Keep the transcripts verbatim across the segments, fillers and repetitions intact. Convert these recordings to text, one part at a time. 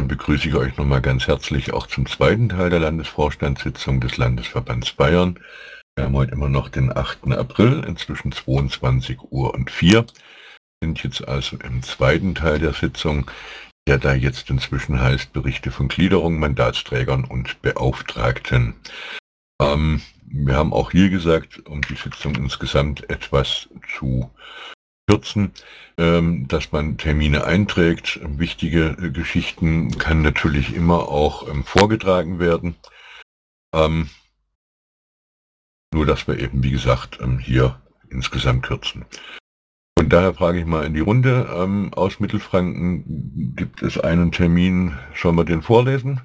dann begrüße ich euch nochmal ganz herzlich auch zum zweiten Teil der Landesvorstandssitzung des Landesverbands Bayern. Wir haben heute immer noch den achten April, inzwischen zweiundzwanzig Uhr und vier. Wir sind jetzt also im zweiten Teil der Sitzung, der da jetzt inzwischen heißt Berichte von Gliederung, Mandatsträgern und Beauftragten. Ähm, wir haben auch hier gesagt, um die Sitzung insgesamt etwas zu kürzen, ähm, dass man Termine einträgt. Wichtige äh, Geschichten kann natürlich immer auch ähm, vorgetragen werden. Ähm, nur, dass wir eben, wie gesagt, ähm, hier insgesamt kürzen. Von daher frage ich mal in die Runde, ähm, aus Mittelfranken gibt es einen Termin, sollen wir den vorlesen?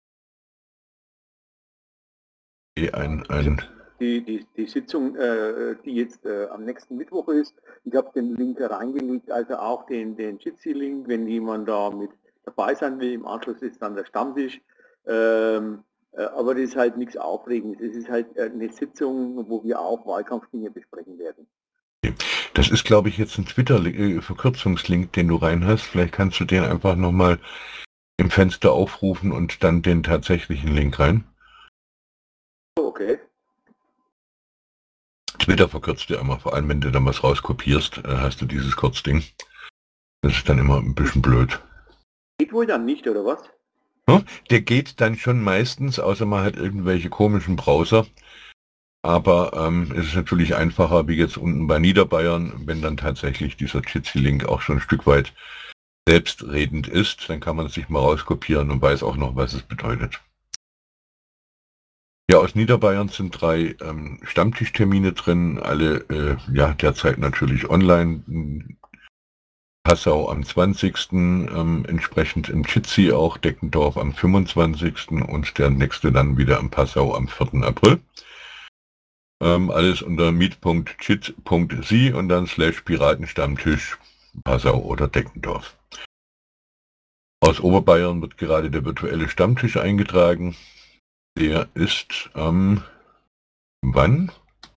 Ein, ein Die, die, die Sitzung, äh, die jetzt äh, am nächsten Mittwoch ist, ich habe den Link reingelegt, also auch den, den Jitsi-Link, wenn jemand da mit dabei sein will. Im Anschluss ist dann der Stammtisch. Ähm, äh, aber das ist halt nichts Aufregendes. Es ist halt eine Sitzung, wo wir auch Wahlkampfdinge besprechen werden. Das ist, glaube ich, jetzt ein Twitter-Verkürzungslink, den du rein hast. Vielleicht kannst du den einfach nochmal im Fenster aufrufen und dann den tatsächlichen Link rein. Okay. Twitter verkürzt ja immer, vor allem wenn du dann was rauskopierst, hast du dieses Kurzding. Das ist dann immer ein bisschen blöd. Geht wohl dann nicht, oder was? Ja, der geht dann schon meistens, außer man hat irgendwelche komischen Browser. Aber ähm, es ist natürlich einfacher, wie jetzt unten bei Niederbayern, wenn dann tatsächlich dieser Jitsi-Link auch schon ein Stück weit selbstredend ist, dann kann man es sich mal rauskopieren und weiß auch noch, was es bedeutet. Ja, aus Niederbayern sind drei ähm, Stammtischtermine drin, alle äh, ja derzeit natürlich online. Passau am zwanzigsten Ähm, entsprechend im Jitsi auch, Deckendorf am fünfundzwanzigsten und der nächste dann wieder im Passau am vierten April. Ähm, alles unter meet punkt jit punkt s i und dann slash Piratenstammtisch Passau oder Deckendorf. Aus Oberbayern wird gerade der virtuelle Stammtisch eingetragen. Der ist am ähm, wann?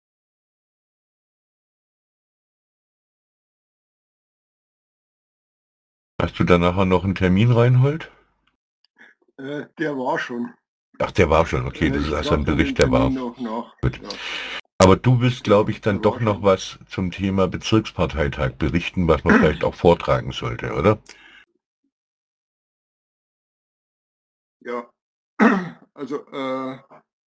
Hast du da nachher noch einen Termin, Reinhold? Äh, der war schon. Ach, der war schon, okay, das äh, ist also ein Bericht, der war. Noch nach. Gut. Ja. Aber du willst, glaube ich, dann der doch noch schon. was zum Thema Bezirksparteitag berichten, was man vielleicht auch vortragen sollte, oder? Ja, also äh,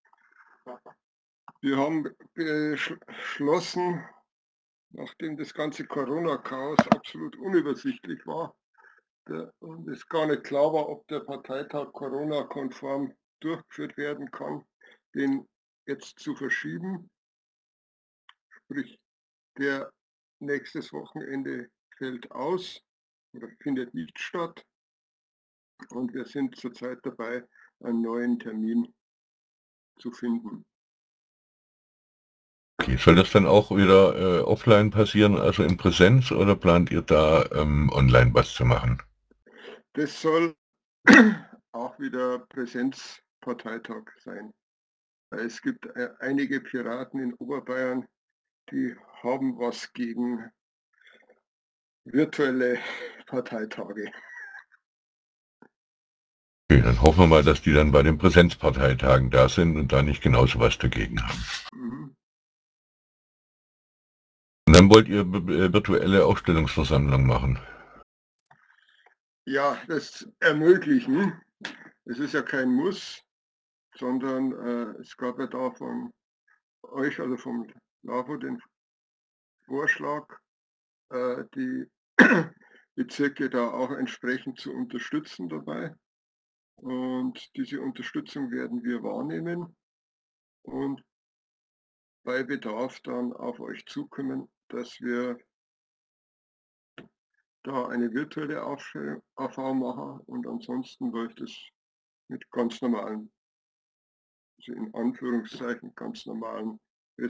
wir haben beschlossen, nachdem das ganze Corona-Chaos absolut unübersichtlich war der, und es gar nicht klar war, ob der Parteitag Corona-konform durchgeführt werden kann, den jetzt zu verschieben. Sprich, der nächstes Wochenende fällt aus oder findet nicht statt. Und wir sind zurzeit dabei, einen neuen Termin zu finden. Okay, soll das dann auch wieder äh, offline passieren, also in Präsenz, oder plant ihr da ähm, online was zu machen? Das soll auch wieder Präsenzparteitag sein. Es gibt äh, einige Piraten in Oberbayern, die haben was gegen virtuelle Parteitage. Okay, dann hoffen wir mal, dass die dann bei den Präsenzparteitagen da sind und da nicht genauso was dagegen haben. Mhm. Und dann wollt ihr äh, virtuelle Aufstellungsversammlung machen? Ja, das ermöglichen. Es ist ja kein Muss, sondern äh, es gab ja da von euch, also vom LAVO, den Vorschlag, äh, die Bezirke da auch entsprechend zu unterstützen dabei. Und diese Unterstützung werden wir wahrnehmen und bei Bedarf dann auf euch zukommen, dass wir da eine virtuelle A V machen und ansonsten läuft es mit ganz normalen, also in Anführungszeichen ganz normalen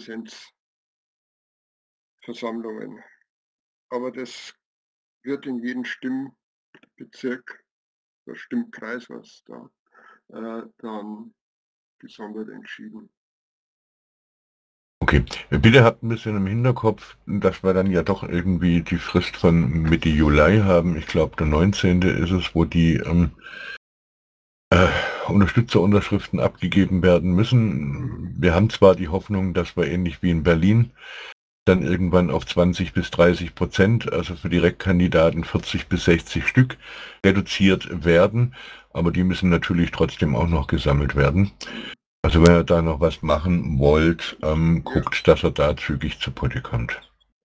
Präsenzversammlungen. Aber das wird in jedem Stimmbezirk oder Stimmkreis, was da äh, dann gesondert entschieden. Okay, bitte habt ein bisschen im Hinterkopf, dass wir dann ja doch irgendwie die Frist von Mitte Juli haben. Ich glaube, der neunzehnte ist es, wo die ähm, äh, Unterstützerunterschriften abgegeben werden müssen. Wir haben zwar die Hoffnung, dass wir ähnlich wie in Berlin dann irgendwann auf zwanzig bis dreißig Prozent, also für Direktkandidaten vierzig bis sechzig Stück reduziert werden, aber die müssen natürlich trotzdem auch noch gesammelt werden. Also wenn ihr da noch was machen wollt, ähm, guckt, dass er da zügig zu Potte kommt.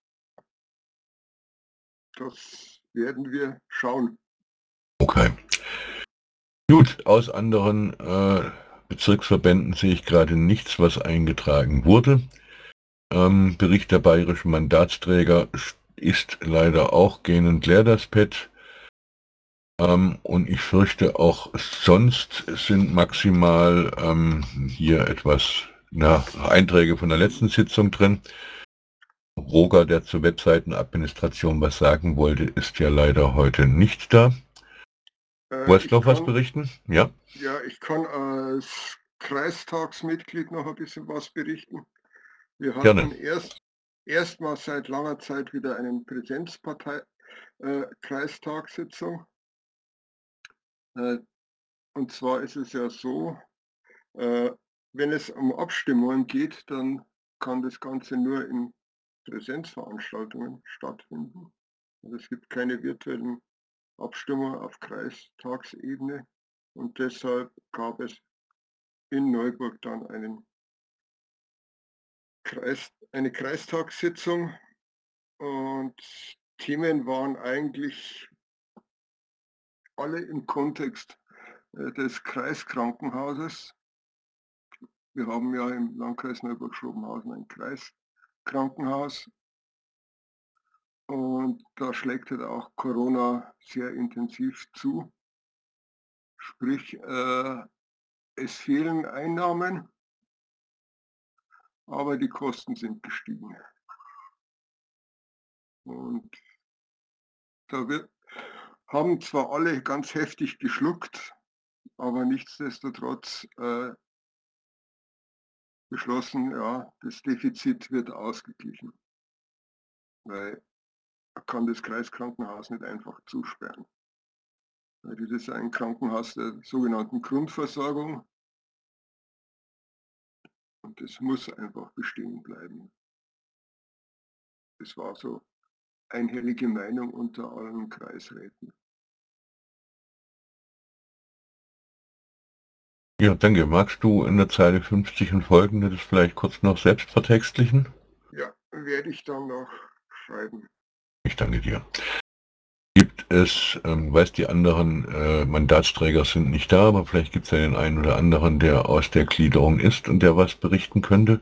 Das werden wir schauen. Okay. Gut, aus anderen äh, Bezirksverbänden sehe ich gerade nichts, was eingetragen wurde. Ähm, Bericht der bayerischen Mandatsträger ist leider auch gähnend leer, das Pad. Ähm, und ich fürchte auch sonst sind maximal ähm, hier etwas na, Einträge von der letzten Sitzung drin. Roger, der zur Webseitenadministration was sagen wollte, ist ja leider heute nicht da. Äh, Wolltest ich du noch was kann- berichten? Ja. Ja, ich kann als Kreistagsmitglied noch ein bisschen was berichten. Wir hatten Gerne. erst erstmals seit langer Zeit wieder eine Präsenzpartei-Kreistagssitzung. Äh, und zwar ist es ja so, äh, wenn es um Abstimmungen geht, dann kann das Ganze nur in Präsenzveranstaltungen stattfinden. Also es gibt keine virtuellen Abstimmungen auf Kreistagsebene und deshalb gab es in Neuburg dann einen Kreis, eine Kreistagssitzung und Themen waren eigentlich alle im Kontext äh, des Kreiskrankenhauses. Wir haben ja im Landkreis Neuburg-Schrobenhausen ein Kreiskrankenhaus und da schlägt halt auch Corona sehr intensiv zu. Sprich, äh, es fehlen Einnahmen, aber die Kosten sind gestiegen. Und da wird, haben zwar alle ganz heftig geschluckt, aber nichtsdestotrotz äh, beschlossen, ja, das Defizit wird ausgeglichen, weil man kann das Kreiskrankenhaus nicht einfach zusperren. Weil das ist ein Krankenhaus der sogenannten Grundversorgung und das muss einfach bestehen bleiben. Das war so einhellige Meinung unter allen Kreisräten. Ja, danke. Magst du in der Zeile fünfzig und folgende das vielleicht kurz noch selbst vertextlichen? Ja, werde ich dann noch schreiben. Ich danke dir. Gibt es, ähm, weiß die anderen äh, Mandatsträger sind nicht da, aber vielleicht gibt es ja den einen oder anderen, der aus der Gliederung ist und der was berichten könnte?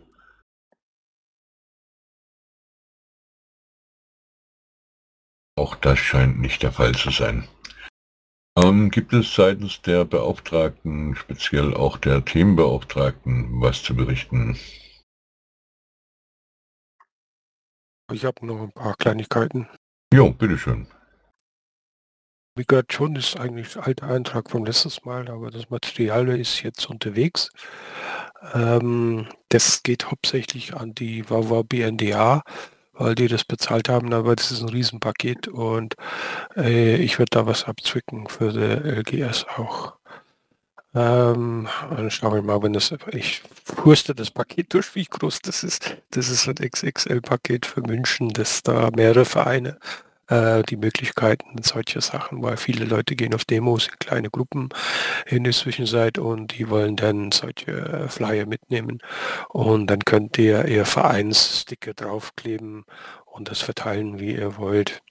Auch das scheint nicht der Fall zu sein. Ähm, gibt es seitens der Beauftragten, speziell auch der Themenbeauftragten, was zu berichten? Ich habe noch ein paar Kleinigkeiten. Jo, bitteschön. Wie gehört schon, ist eigentlich der alte Eintrag vom letzten Mal, aber das Material ist jetzt unterwegs. Ähm, das geht hauptsächlich an die W W B N D A, weil die das bezahlt haben, aber das ist ein Riesenpaket und äh, ich werde da was abzwicken für die L G S auch. Ähm, dann schauen wir mal, wenn das, ich wurste das Paket durch, wie groß das ist. Das ist ein X X L-Paket für München, das da mehrere Vereine äh, die Möglichkeiten, solche Sachen, weil viele Leute gehen auf Demos in kleine Gruppen in der Zwischenzeit und die wollen dann solche äh, Flyer mitnehmen und dann könnt ihr ihr Vereinssticker draufkleben und das verteilen, wie ihr wollt.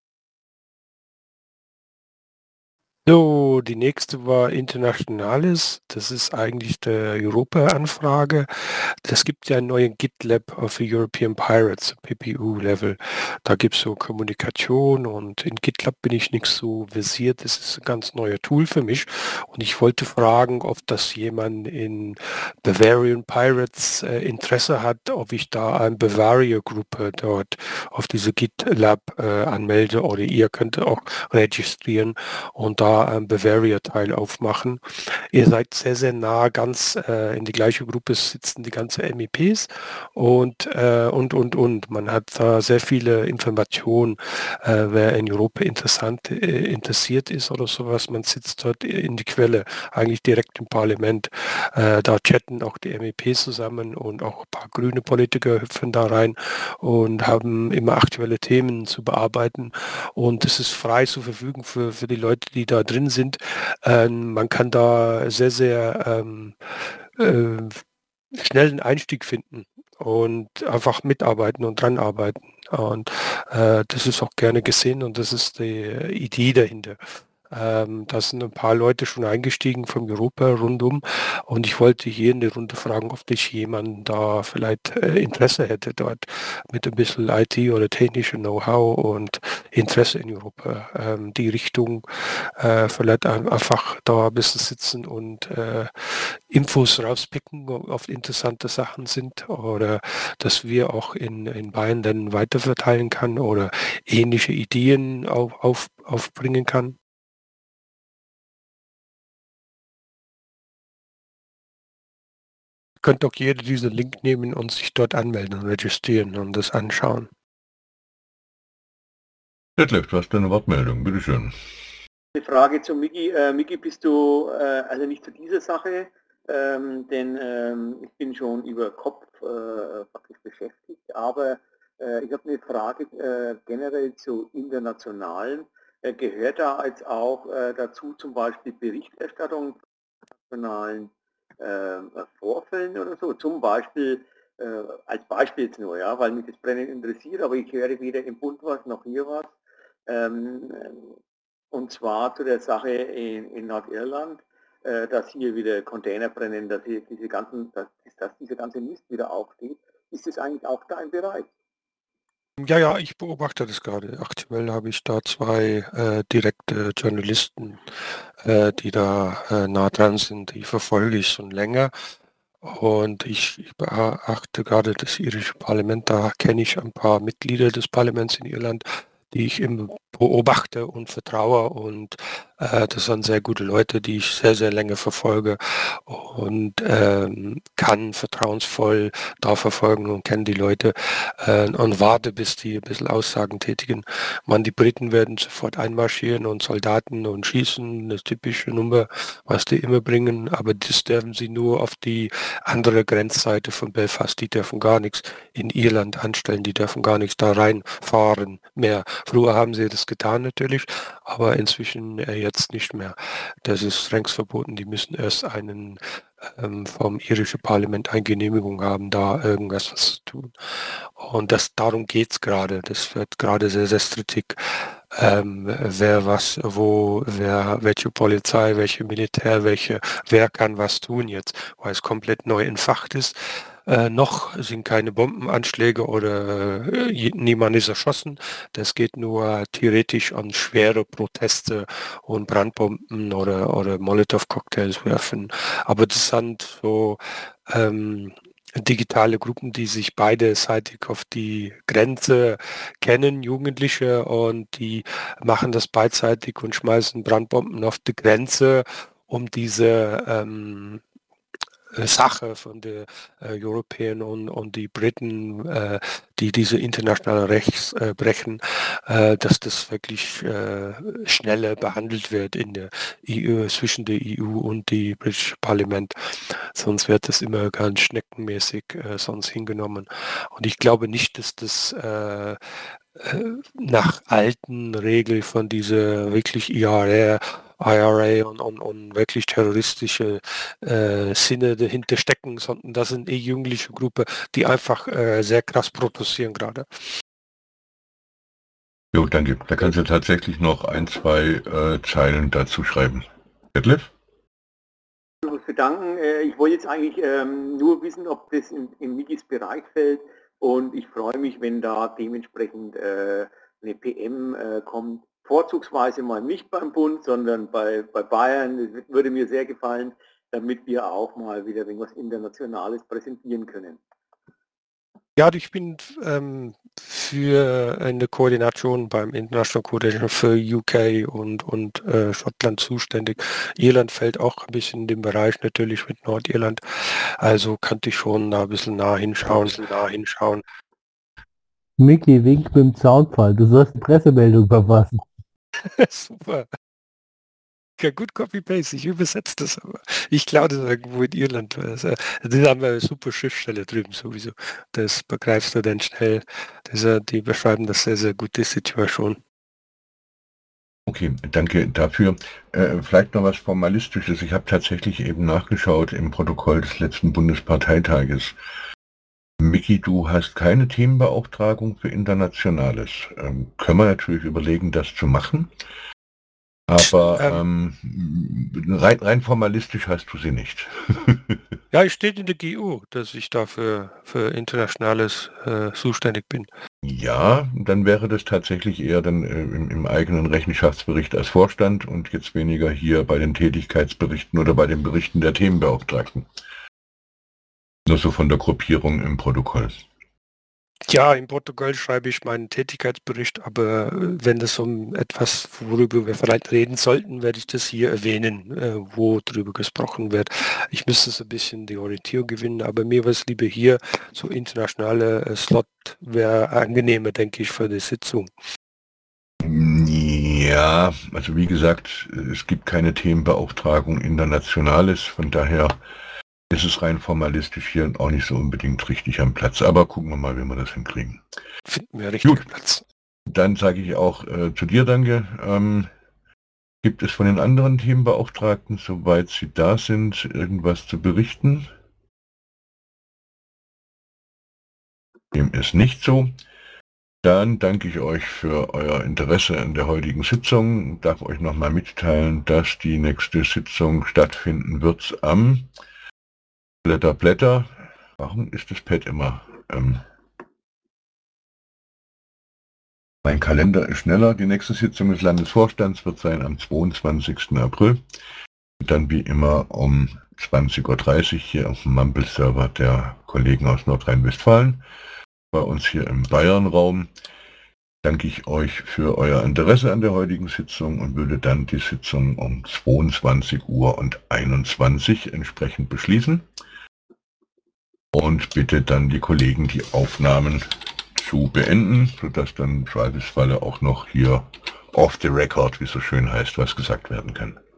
So, die nächste war Internationales. Das ist eigentlich der Europa-Anfrage. Das gibt ja einen neuen GitLab für European Pirates, P P U-Level. Da gibt es so Kommunikation und in GitLab bin ich nicht so versiert. Das ist ein ganz neuer Tool für mich. Und ich wollte fragen, ob das jemand in Bavarian Pirates äh, Interesse hat, ob ich da eine Bavaria-Gruppe dort auf diese GitLab äh, anmelde oder ihr könnt auch registrieren und da da einen Bavaria-Teil aufmachen. Ihr seid sehr, sehr nah, ganz äh, in die gleiche Gruppe sitzen die ganzen M I Ps und, äh, und, und, und. Man hat da sehr viele Informationen, äh, wer in Europa interessant, äh, interessiert ist oder sowas. Man sitzt dort in die Quelle, eigentlich direkt im Parlament. Äh, da chatten auch die M I Ps zusammen und auch ein paar grüne Politiker hüpfen da rein und haben immer aktuelle Themen zu bearbeiten. Und es ist frei zur Verfügung für, für die Leute, die da drin sind. Ähm, man kann da sehr, sehr ähm, äh, schnell einen Einstieg finden und einfach mitarbeiten und dran arbeiten. Und äh, das ist auch gerne gesehen und das ist die Idee dahinter. Ähm, da sind ein paar Leute schon eingestiegen von Europa rundum und ich wollte hier in der Runde fragen, ob dich jemand da vielleicht äh, Interesse hätte dort mit ein bisschen I T oder technischem Know-how und Interesse in Europa. Ähm, die Richtung äh, vielleicht ein- einfach da ein bisschen sitzen und äh, Infos rauspicken, ob oft interessante Sachen sind oder dass wir auch in, in Bayern dann weiterverteilen kann oder ähnliche Ideen auf, auf, aufbringen kann. Könnt auch jeder diesen Link nehmen und sich dort anmelden und registrieren und das anschauen. Detlef, du hast eine Wortmeldung, bitteschön. Eine Frage zu Miki. Äh, Miki, bist du, äh, also nicht zu dieser Sache, ähm, denn ähm, ich bin schon über Kopf äh, praktisch beschäftigt, aber äh, ich habe eine Frage äh, generell zu internationalen. Äh, gehört da jetzt auch äh, dazu zum Beispiel Berichterstattung von nationalen äh, Vorfällen oder so? Zum Beispiel, äh, als Beispiel jetzt nur, ja, weil mich das brennend interessiert, aber ich höre weder im Bund was noch hier was. Ähm, und zwar zu der Sache in, in Nordirland, äh, dass hier wieder Container brennen, dass hier diese ganzen, dass, dass dieser ganze Mist wieder aufsteht. Ist das eigentlich auch da im Bereich? Ja, ja, ich beobachte das gerade. Aktuell habe ich da zwei äh, direkte Journalisten, äh, die da äh, nah dran sind. Die verfolge ich schon länger. Und ich, ich beachte gerade das irische Parlament. Da kenne ich ein paar Mitglieder des Parlaments in Irland, die ich immer beobachte und vertraue. Und äh, das sind sehr gute Leute, die ich sehr, sehr lange verfolge und ähm, kann vertrauensvoll da verfolgen und kenne die Leute äh, und warte, bis die ein bisschen Aussagen tätigen. Man, die Briten werden sofort einmarschieren und Soldaten und schießen, das typische Nummer, was die immer bringen, aber das dürfen sie nur auf die andere Grenzseite von Belfast, die dürfen gar nichts in Irland anstellen, die dürfen gar nichts da reinfahren mehr. Früher haben sie das getan natürlich, aber inzwischen äh, jetzt nicht mehr. Das ist strengst verboten, die müssen erst einen ähm, vom irischen Parlament eine Genehmigung haben, da irgendwas was zu tun. Und das, darum geht es gerade. Das wird gerade sehr, sehr strittig. Ähm, wer was, wo, wer, welche Polizei, welche Militär, welche, wer kann was tun jetzt, weil es komplett neu entfacht ist. Äh, noch sind keine Bombenanschläge oder äh, je- niemand ist erschossen. Das geht nur theoretisch an schwere Proteste und Brandbomben oder, oder Molotow-Cocktails werfen. Aber das sind so ähm, digitale Gruppen, die sich beiderseitig auf die Grenze kennen, Jugendliche, und die machen das beidseitig und schmeißen Brandbomben auf die Grenze, um diese ähm, äh, Sache von der äh, Europäern und, und die Briten, äh, die diese internationale Rechts äh, brechen, äh, dass das wirklich äh, schneller behandelt wird in der E U, zwischen der E U und die britische Parlament. Sonst wird das immer ganz schneckenmäßig äh, sonst hingenommen. Und ich glaube nicht, dass das äh, äh, nach alten Regeln von dieser wirklich I R R, I R A und, und, und wirklich terroristische äh, Sinne dahinter stecken, sondern das sind eh jugendliche Gruppe, die einfach äh, sehr krass protestieren gerade. Jo, danke. Da kannst du tatsächlich noch ein, zwei äh, Zeilen dazu schreiben. Detlef? Ich muss bedanken. Äh, Ich wollte jetzt eigentlich ähm, nur wissen, ob das in, in Mikis Bereich fällt und ich freue mich, wenn da dementsprechend äh, eine P M äh, kommt. Vorzugsweise mal nicht beim Bund, sondern bei, bei Bayern. Das würde mir sehr gefallen, damit wir auch mal wieder irgendwas Internationales präsentieren können. Ja, ich bin ähm, für eine Koordination beim International Coordination für U K und, und äh, Schottland zuständig. Irland fällt auch ein bisschen in den Bereich natürlich mit Nordirland. Also könnte ich schon da ein bisschen nah hinschauen. Ein bisschen nah hinschauen. Micky winkt mit dem Zaunpfahl. Du sollst eine Pressemeldung verfassen. Super. Ja, gut Copy-Paste, ich übersetze das aber. Ich glaube das irgendwo in Irland. Also, die haben eine super Schriftstelle drüben sowieso. Das begreifst du dann schnell. Das, äh, die beschreiben das sehr, sehr gut, die Situation. Okay, danke dafür. Äh, vielleicht noch was Formalistisches. Ich habe tatsächlich eben nachgeschaut im Protokoll des letzten Bundesparteitages. Micky, du hast keine Themenbeauftragung für Internationales. Ähm, können wir natürlich überlegen, das zu machen. Aber ähm, rein, rein formalistisch hast du sie nicht. Ja, es steht in der G U, dass ich dafür für Internationales äh, zuständig bin. Ja, dann wäre das tatsächlich eher dann äh, im, im eigenen Rechenschaftsbericht als Vorstand und jetzt weniger hier bei den Tätigkeitsberichten oder bei den Berichten der Themenbeauftragten. Nur so von der Gruppierung im Protokoll. Ja, im Protokoll schreibe ich meinen Tätigkeitsbericht, aber wenn es um etwas, worüber wir vielleicht reden sollten, werde ich das hier erwähnen, äh, wo drüber gesprochen wird. Ich müsste so ein bisschen die Orientierung gewinnen, aber mir wäre es lieber hier, so internationale äh, Slot wäre angenehmer, denke ich, für die Sitzung. Ja, also wie gesagt, es gibt keine Themenbeauftragung Internationales, von daher ist es rein formalistisch hier auch nicht so unbedingt richtig am Platz. Aber gucken wir mal, wie wir das hinkriegen. Finden wir richtig Gut. Platz. Dann sage ich auch äh, zu dir danke. Ähm, gibt es von den anderen Themenbeauftragten, soweit sie da sind, irgendwas zu berichten? Dem ist nicht so. Dann danke ich euch für euer Interesse an der heutigen Sitzung. Ich darf euch nochmal mitteilen, dass die nächste Sitzung stattfinden wird am Blätter, Blätter. Warum ist das Pad immer? Ähm, mein Kalender ist schneller. Die nächste Sitzung des Landesvorstands wird sein am zweiundzwanzigsten April. Dann wie immer um zwanzig Uhr dreißig hier auf dem Mumble-Server der Kollegen aus Nordrhein-Westfalen. Bei uns hier im Bayern-Raum danke ich euch für euer Interesse an der heutigen Sitzung und würde dann die Sitzung um zweiundzwanzig Uhr und einundzwanzig entsprechend beschließen. Und bitte dann die Kollegen, die Aufnahmen zu beenden, sodass dann im Zweifelsfalle auch noch hier off the record, wie es so schön heißt, was gesagt werden kann.